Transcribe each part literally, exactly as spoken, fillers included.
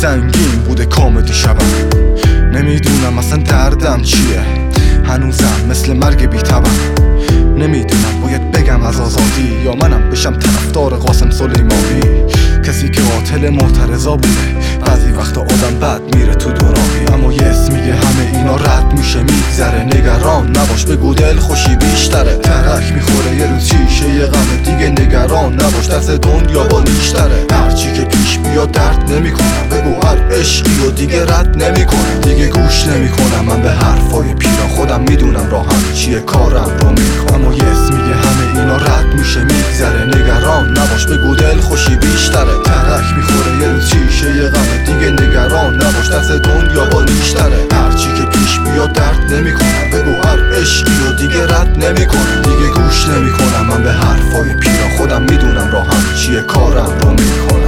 سنگین بوده کامدی شبم. نمیدونم اصلا دردم چیه، هنوزم مثل مرگ بی تبم. نمیدونم باید بگم از آزادی یا منم بشم طرفدار قاسم سلیمانی، کسی که قاتل معترضا بوده. بعضی وقتا آدم بد میره تو دوراهی، اما یه اسم میگه همه اینا رد میشه میگذره. نگران نباش بگو دل خوشی بیشتره، ترک میخوره یه روز شیشه یه غم دیگه. نگران نباش دست دنیا با نیشتره، هرچی که پیش بیاد درد نمیکنم. بگو هر عشقی و دیگه رد نمیکنم، دیگه گوش نمیکنم من به حرفای پیرا. خودم میدونم راهم چیه کارم رو میکنم، اما یه اسم میگه همه اینا رد میشه میگذره. نگران نباش بگو دل خوشی بیشتره، ترک میخوره یه روز شیشه یه غم دیگه. نگران نباش دست دنیا با نیشتره، هرچی که پیش بیاد درد نمیکنم. بگو هر عشقی و دیگه رد نمیکنم، دیگه گوش نمیکنم من به حرفای پیرا. خودم میدونم راهم چیه کارم رو میکنم.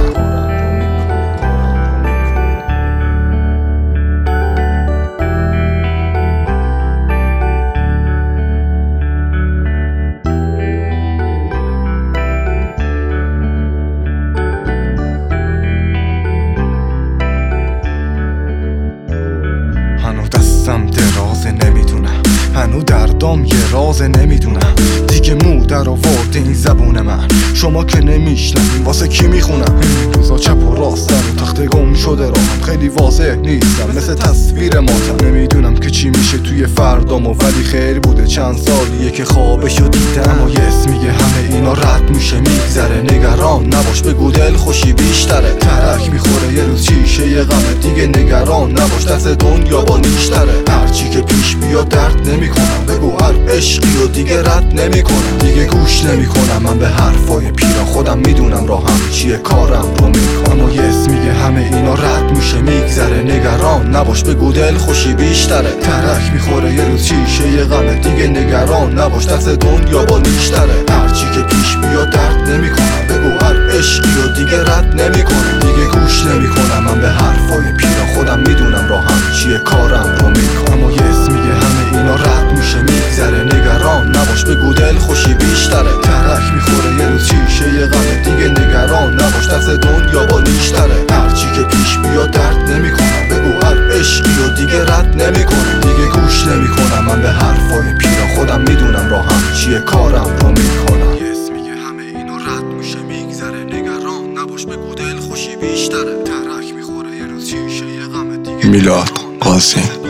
هنو دستم درازه نمیدونم، هنو دردام یه رازه نمیدونم. دیگه مو در آورده این زبون من، شما که نمیشنم واسه کی میخونم. این روزا چپ و راست در و تخت گم شده راهم، خیلی واضح نیستم مثل تصویر ماتم. نمیدونم که چی میشه توی فردامو، ولی خیر بوده چند سالیه که خوابشو دیدم. اما یه اسم میگه همه اینا رد میشه میگذره. نگران نباش بگو دل خوشی بیشتره، ترک میخوره یه روز شیشه یه غم دیگه. نگران نباش دست دنیا با نیشتره، هرچی که پیش بیاد درد نمیکنم. بگو هر عشقی و دیگه رد نمیکنم، دیگه گوش نمیکنم من به حرفای پیرا. خودم میدونم راهم چیه کارم رو میکنم، اما یه اسم میگه همه اینا رد میشه میگذره. نگران نباش بگو دل خوشی بیشتره، ترک میخوره یه روز شیشه یه غم دیگه. نگران نباش دست دنیا با نیشتره، هرچی که پیش بیاد درد نمیکنم. بگو هر عشقی و دیگه رد نمیکنم، دیگه گوش نمیکنم من به حرفای پیرا. خودم میدونم راهم چیه کارم رو میکنم، اما یه اسم میگه همه اینا رد میشه میگذره. نگران نباش بگو دل خوشی بیشتره، ترک میخوره یه روز شیشه یه غم دیگه. نگران نباش دست دنیا با نیشتره، هرچی که پیش بیاد درد نمیکنم. بگو هر عشقی و دیگه رد نمیکنم، دیگه گوش نمیکنم من به حرفای پیرا. خودم میدونم راهم چیه کارم رو میکنم. یه اسم میگه همه اینا رد میشه میگذره. نگران نباش بگو دل خوشی بیشتره، ترک میخوره یه روز شیشه یه غم دیگه. میلاد قاسم.